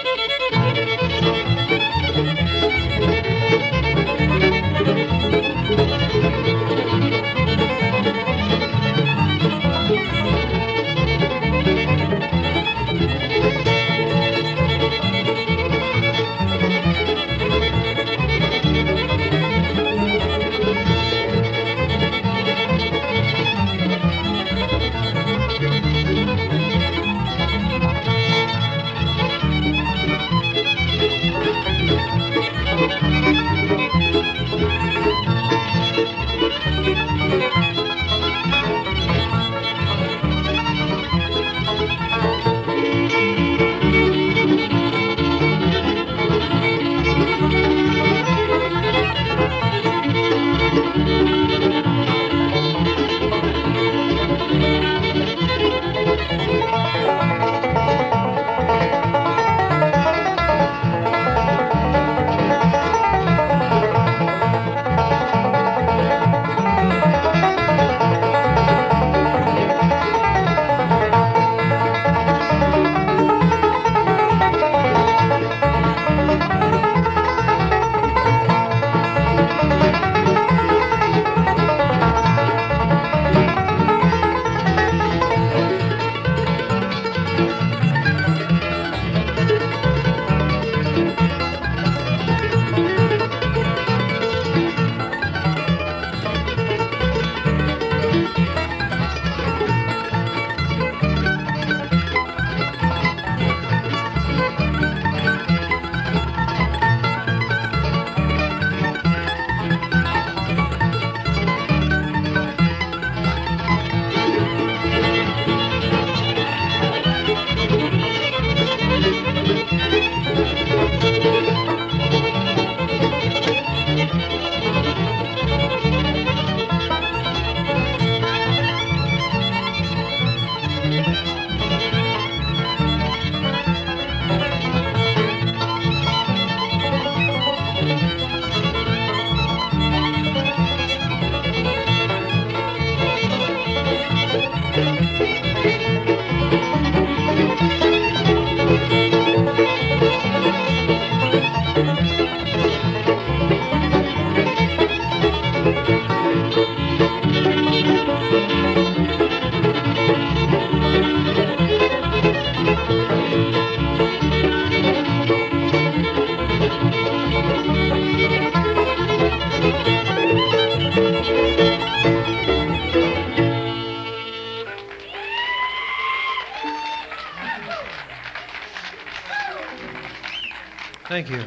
Thank you.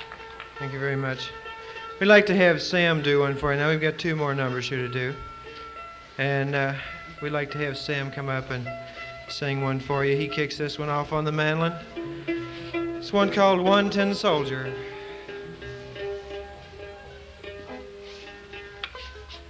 Thank you very much. We'd like to have Sam do one for you. Now we've got two more numbers here to do. And we'd like to have Sam come up and sing one for you. He kicks this one off on the mandolin. It's one called One Tin Soldier.